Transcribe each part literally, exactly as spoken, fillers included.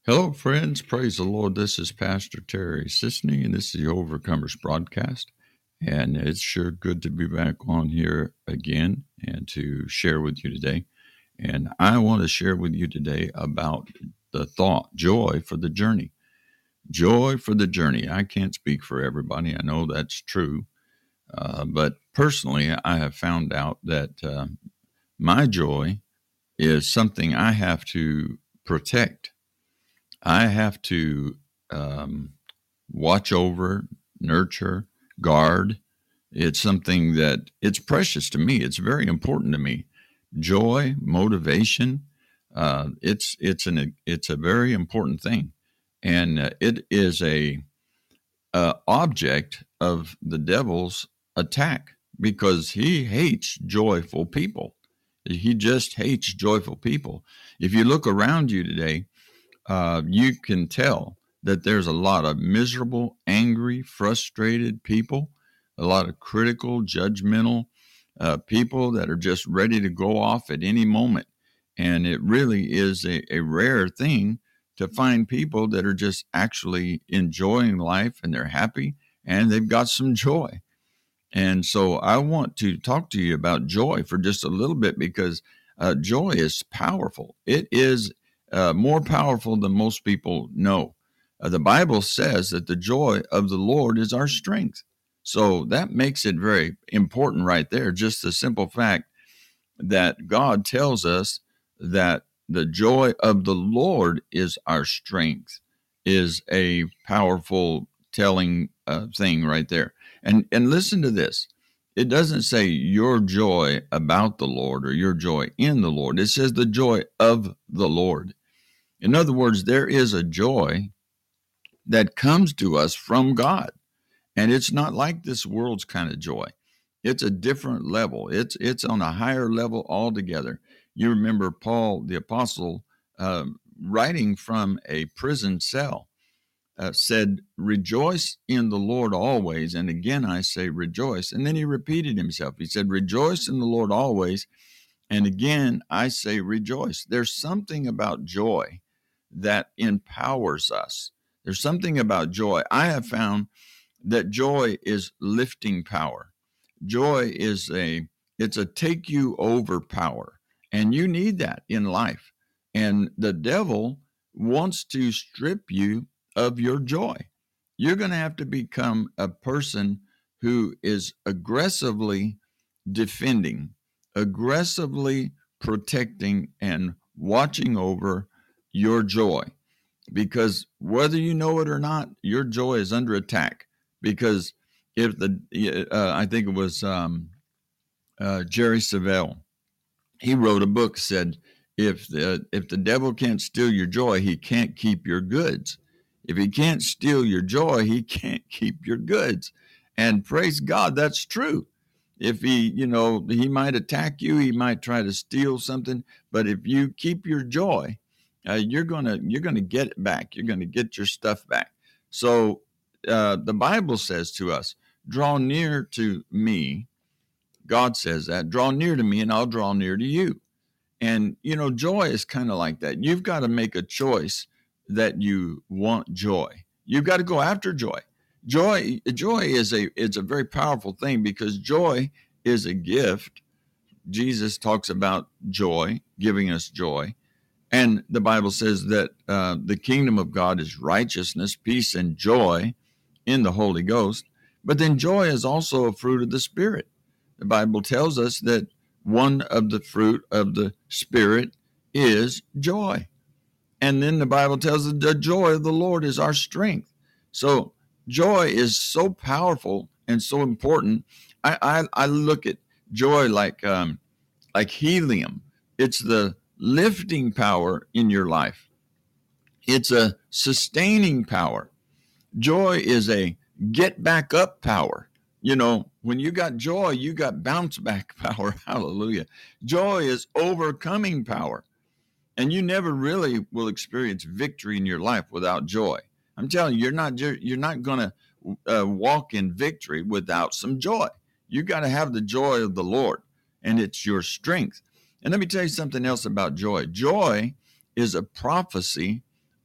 Hello, friends. Praise the Lord. This is Pastor Terry Sisney, and this is the Overcomers broadcast. And it's sure good to be back on here again and to share with you today. And I want to share with you today about the thought, joy for the journey. Joy for the journey. I can't speak for everybody. I know that's true. Uh, but personally, I have found out that uh, my joy is something I have to protect. I have to um, watch over, nurture, guard. It's something that it's precious to me. It's very important to me. Joy, motivation. Uh, it's it's an it's a very important thing, and uh, it is a, a object of the devil's attack because he hates joyful people. He just hates joyful people. If you look around you today, uh, you can tell that there's a lot of miserable, angry, frustrated people, a lot of critical, judgmental uh, people that are just ready to go off at any moment. And it really is a, a rare thing to find people that are just actually enjoying life and they're happy and they've got some joy. And so I want to talk to you about joy for just a little bit because uh, joy is powerful. It is uh, more powerful than most people know. Uh, the Bible says that the joy of the Lord is our strength. So that makes it very important right there. Just the simple fact that God tells us that the joy of the Lord is our strength is a powerful telling uh, thing right there. And and listen to this. It doesn't say your joy about the Lord or your joy in the Lord. It says the joy of the Lord. In other words, there is a joy that comes to us from God. And it's not like this world's kind of joy. It's a different level. It's it's on a higher level altogether. You remember Paul, the apostle, um, writing from a prison cell, uh, said, "Rejoice in the Lord always." And again, I say rejoice. And then he repeated himself. He said, "Rejoice in the Lord always." And again, I say rejoice. There's something about joy that empowers us. There's something about joy. I have found that joy is lifting power. Joy is a it's a take you over power, and you need that in life. And the devil wants to strip you of your joy. You're going to have to become a person who is aggressively defending, aggressively protecting and watching over your joy, because whether you know it or not, your joy is under attack. Because if the, uh, I think it was um, uh, Jerry Savelle, he wrote a book, said, if the, if the devil can't steal your joy, he can't keep your goods. If he can't steal your joy, he can't keep your goods. And praise God, that's true. If he, you know, he might attack you, he might try to steal something, but if you keep your joy, uh, you're gonna you're gonna get it back. You're gonna get your stuff back. So uh, the Bible says to us, "Draw near to me." God says that, "Draw near to me, and I'll draw near to you." And you know, joy is kind of like that. You've got to make a choice that you want joy. You've got to go after joy. Joy, joy is a it's a very powerful thing because joy is a gift. Jesus talks about joy, giving us joy. And the Bible says that uh, the kingdom of God is righteousness, peace, and joy in the Holy Ghost. But then joy is also a fruit of the Spirit. The Bible tells us that one of the fruit of the Spirit is joy. And then the Bible tells us the joy of the Lord is our strength. So joy is so powerful and so important. I, I, I look at joy like um, like helium. It's the lifting power in your life. It's a sustaining power. Joy is a get back up power. You know, when you got joy, you got bounce back power. Hallelujah. Joy is overcoming power. And you never really will experience victory in your life without joy. I'm telling you, you're not you're not going to uh, walk in victory without some joy. You got to have the joy of the Lord, and it's your strength. And let me tell you something else about joy. Joy is a prophecy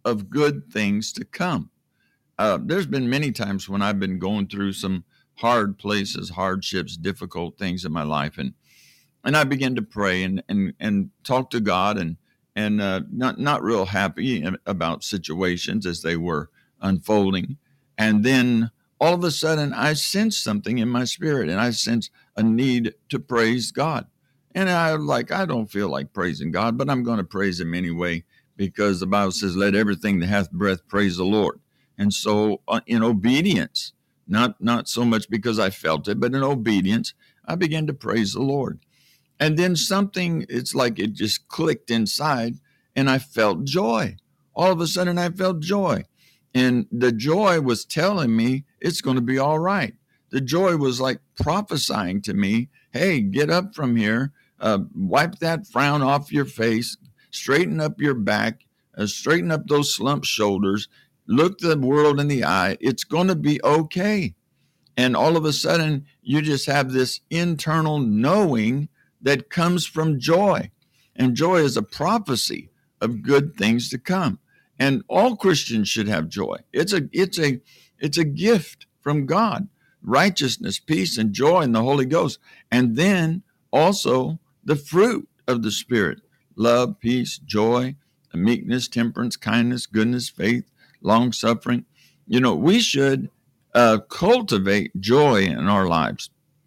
of good things to come. Uh, there's been many times when I've been going through some hard places, hardships, difficult things in my life, and and I began to pray and and and talk to God, and and uh, not not real happy about situations as they were unfolding, and then all of a sudden I sensed something in my spirit, and I sensed a need to praise God, and I like I don't feel like praising God, but I'm going to praise Him anyway because the Bible says, "Let everything that hath breath praise the Lord." And so, uh, in obedience, not not so much because I felt it, but in obedience, I began to praise the Lord. And then something, it's like it just clicked inside, and I felt joy. All of a sudden, I felt joy. And the joy was telling me it's going to be all right. The joy was like prophesying to me, hey, get up from here, uh, wipe that frown off your face, straighten up your back, uh, straighten up those slumped shoulders, look the world in the eye. It's going to be okay. And all of a sudden, you just have this internal knowing that comes from joy. And joy is a prophecy of good things to come. And all Christians should have joy. It's a it's a it's a gift from God. Righteousness, peace, and joy in the Holy Ghost. And then also the fruit of the Spirit: love, peace, joy, meekness, temperance, kindness, goodness, faith, long suffering. You know, we should uh, cultivate joy in our lives.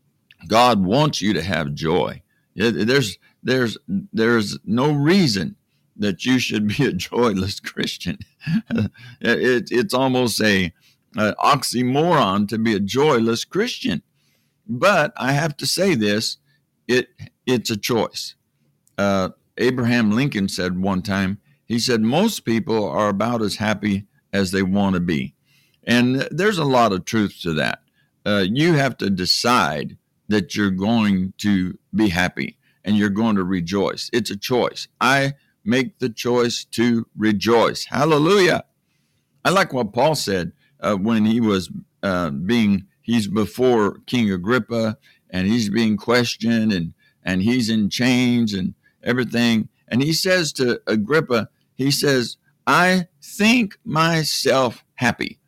God wants you to have joy. There's there's there's no reason that you should be a joyless Christian. it, it's almost a, a oxymoron to be a joyless Christian. But I have to say this: it it's a choice. Uh, Abraham Lincoln said one time, he said, most people are about as happy as they want to be. And there's a lot of truth to that. Uh, you have to decide that you're going to be happy and you're going to rejoice. It's a choice. I make the choice to rejoice. Hallelujah. I like what Paul said uh, when he was uh, being, he's before King Agrippa, and he's being questioned, and, and he's in chains and everything. And he says to Agrippa, he says, I think myself happy.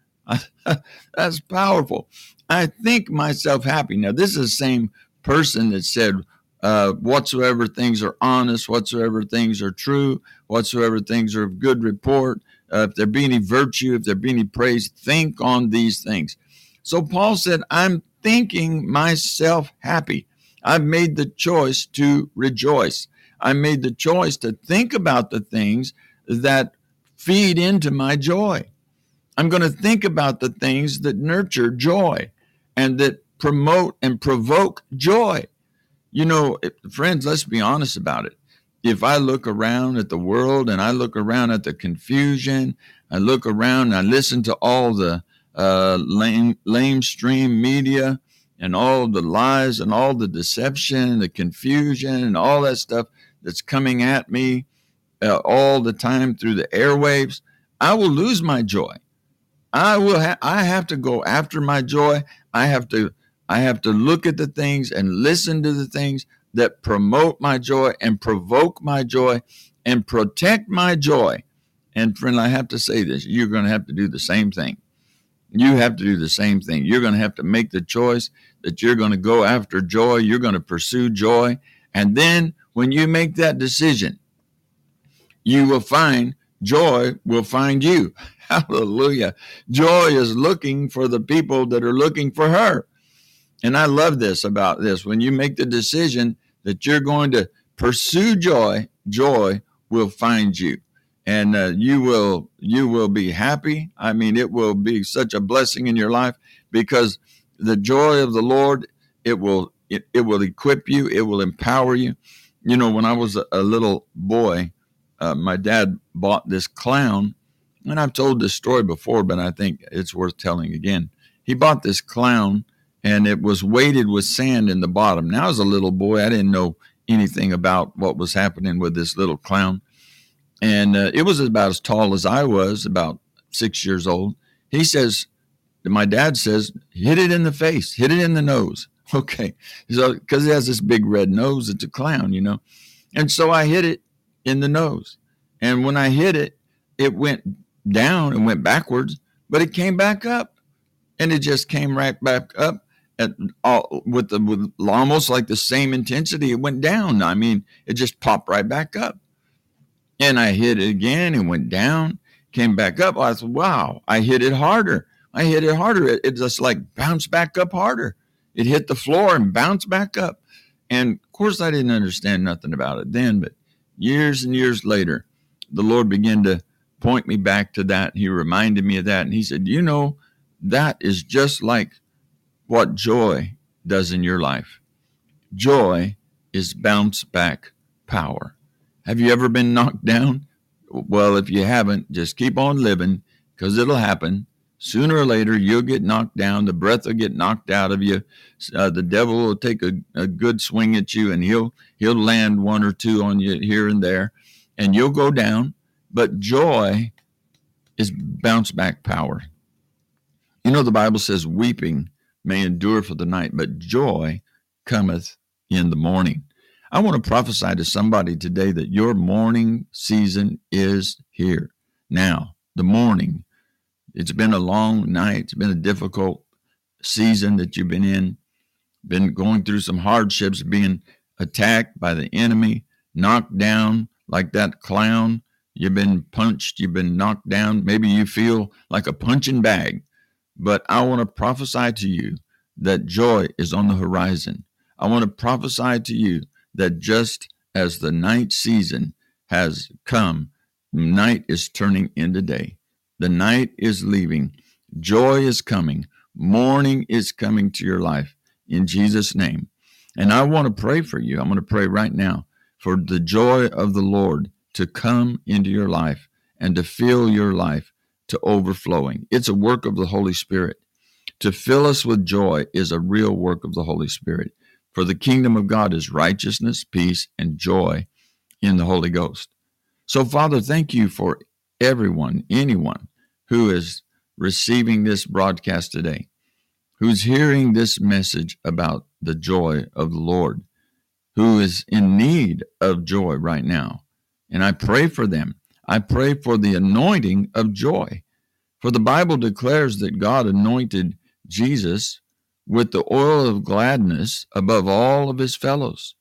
That's powerful. I think myself happy. Now, this is the same person that said, uh, whatsoever things are honest, whatsoever things are true, whatsoever things are of good report, uh, if there be any virtue, if there be any praise, think on these things. So Paul said, I'm thinking myself happy. I've made the choice to rejoice. I made the choice to think about the things that feed into my joy. I'm going to think about the things that nurture joy and that promote and provoke joy. You know, friends, let's be honest about it. If I look around at the world and I look around at the confusion, I look around and I listen to all the uh, lame, lamestream media and all the lies and all the deception and the confusion and all that stuff that's coming at me uh, all the time through the airwaves, I will lose my joy. I will. Ha- I have to go after my joy. I have to. I have to look at the things and listen to the things that promote my joy and provoke my joy and protect my joy. And friend, I have to say this: you're going to have to do the same thing. You have to do the same thing. You're going to have to make the choice that you're going to go after joy. You're going to pursue joy, and then when you make that decision, you will find joy will find you. Hallelujah. Joy is looking for the people that are looking for her. And I love this about this. When you make the decision that you're going to pursue joy, joy will find you. And uh, you will you will be happy. I mean, it will be such a blessing in your life because the joy of the Lord, it will it, it will equip you. It will empower you. You know, when I was a, a little boy, uh, my dad bought this clown. And I've told this story before, but I think it's worth telling again. He bought this clown, and it was weighted with sand in the bottom. Now, as a little boy, I didn't know anything about what was happening with this little clown. And uh, it was about as tall as I was, about six years old. He says, my dad says, hit it in the face, hit it in the nose. Okay, so because it has this big red nose, it's a clown, you know. And so I hit it in the nose. And when I hit it, it went down and went backwards, but it came back up, and it just came right back up at all with the with almost like the same intensity. It went down. I mean, it just popped right back up, and I hit it again. It went down, came back up. I thought, wow, I hit it harder. I hit it harder. It, it just like bounced back up harder. It hit the floor and bounced back up. And of course, I didn't understand nothing about it then, but years and years later, the Lord began to point me back to that. He reminded me of that. And he said, you know, that is just like what joy does in your life. Joy is bounce back power. Have you ever been knocked down? Well, if you haven't, just keep on living, because it'll happen. Sooner or later, you'll get knocked down. The breath will get knocked out of you. Uh, the devil will take a, a good swing at you, and he'll he'll land one or two on you here and there, and you'll go down. But joy is bounce back power. You know, the Bible says weeping may endure for the night, but joy cometh in the morning. I want to prophesy to somebody today that your morning season is here. Now, the morning. It's been a long night. It's been a difficult season that you've been in, been going through some hardships, being attacked by the enemy, knocked down like that clown. You've been punched. You've been knocked down. Maybe you feel like a punching bag. But I want to prophesy to you that joy is on the horizon. I want to prophesy to you that just as the night season has come, night is turning into day. The night is leaving. Joy is coming. Morning is coming to your life in Jesus' name. And I want to pray for you. I'm going to pray right now for the joy of the Lord to come into your life and to fill your life to overflowing. It's a work of the Holy Spirit. To fill us with joy is a real work of the Holy Spirit. For the kingdom of God is righteousness, peace, and joy in the Holy Ghost. So, Father, thank you for everyone, anyone who is receiving this broadcast today, who's hearing this message about the joy of the Lord, who is in need of joy right now. And I pray for them. I pray for the anointing of joy. For the Bible declares that God anointed Jesus with the oil of gladness above all of his fellows.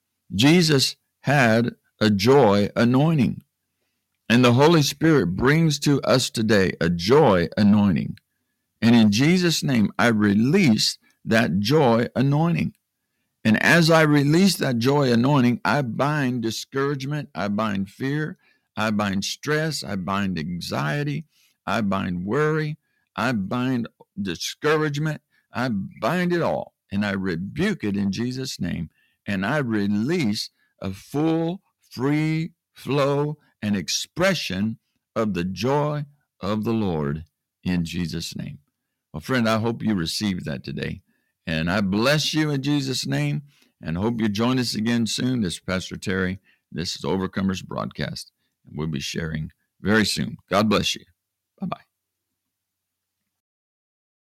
Jesus had a joy anointing. And the Holy Spirit brings to us today a joy anointing. And in Jesus' name, I release that joy anointing. And as I release that joy anointing, I bind discouragement, I bind fear, I bind stress, I bind anxiety, I bind worry, I bind discouragement, I bind it all. And I rebuke it in Jesus' name. And I release a full, free flow and expression of the joy of the Lord in Jesus' name. Well, friend, I hope you received that today. And I bless you in Jesus' name, and hope you join us again soon. This is Pastor Terry. This is Overcomers Broadcast, and we'll be sharing very soon. God bless you. Bye-bye.